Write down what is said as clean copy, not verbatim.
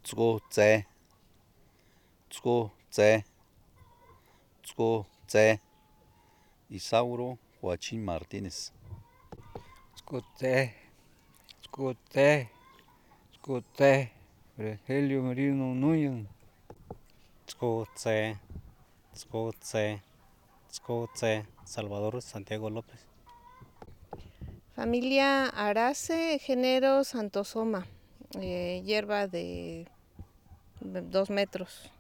Tzcotze, Tzcotze, Tzcotze. Isauro Joachín Martínez. Tzcotze, Tzcotze, Tzcotze. Virgilio Merino Núñez. Tzcotze, Tzcotze, Tzcotze. Salvador Santiago López. Familia Arace, género Santosoma, hierba de 2 metros.